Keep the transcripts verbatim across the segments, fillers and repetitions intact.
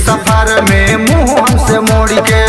सफर में मुंह हमसे मोड़ के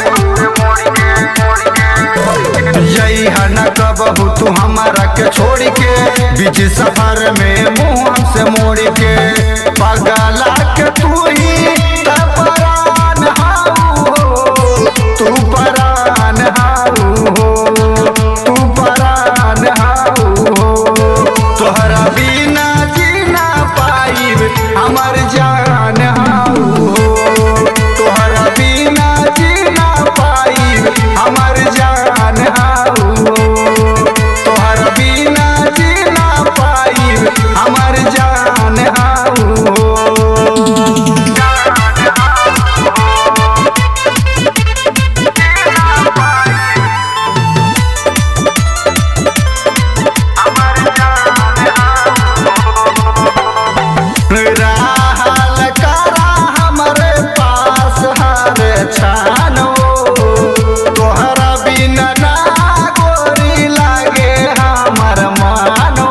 यही है न कबहू तू हमारा के छोड़ के बीच सफर में मुंह हमसे मोड़ के पगला के तू ही परान हाऊ हो तू परान हाऊ हो तू परान हाऊ हो तोहरा बिना जीना पाइब हमर जान हाऊ हो तोहरा बिना जीना पाइब हमर जान हाऊ हो तोहरा बिना जीना पाइब हमर जान हाऊ हो राहल करा हमरे पास हर छानो तोहरा बिना ना गोरी लागे हमर मानो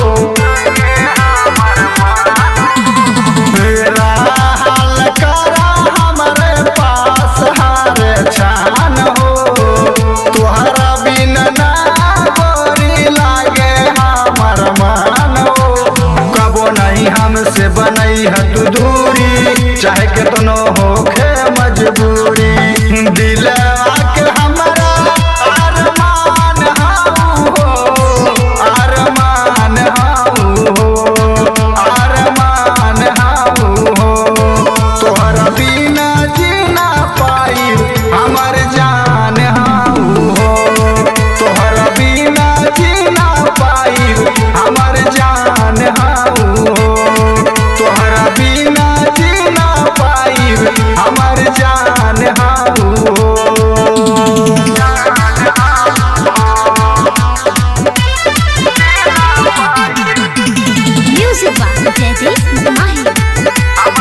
राहल करा हमरे पास हर छानो तोहरा बिना ना गोरी लागे हमर मानो कबो नहीं हमसे बनई है तू दूरी चाहे कितनो होखे मजबूरी दिलवा के हमरा अरमान हाऊ हो अरमान हाऊ हो अरमान हाऊ हो तोहरा बिना जीना पाइब हमर जान हाऊ हो तोहरा बिना जीना पाइब हमर जान हाऊ हो तोहरा बिना जीना पाइब हमर जान हाऊ हो Music by Jaideep Mahi.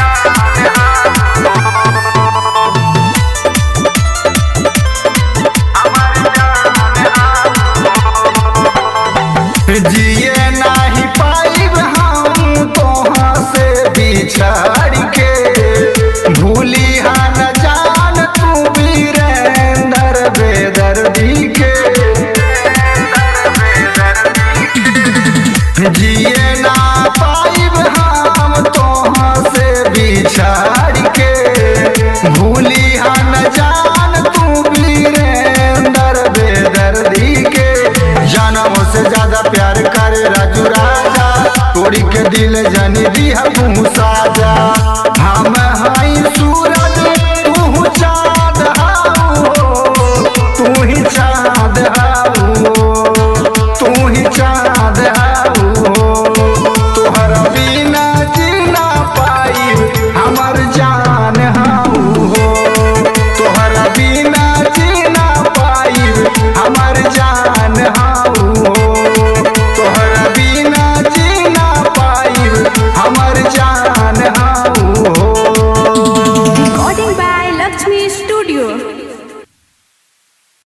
जिए नाही पाइब हम तोहाँ से बिछड़ के भूली हा न जान तू वीरेंद्र बेदर्दी के जिए ना पाइब हम तोहाँ से बिछड़ के भूली हा न जान तू वीरेंद्र बेदर्दी के जानों से ज्यादा प्यार करे राजू राजा तोड़ी के दिल जानी दी हम साजा हम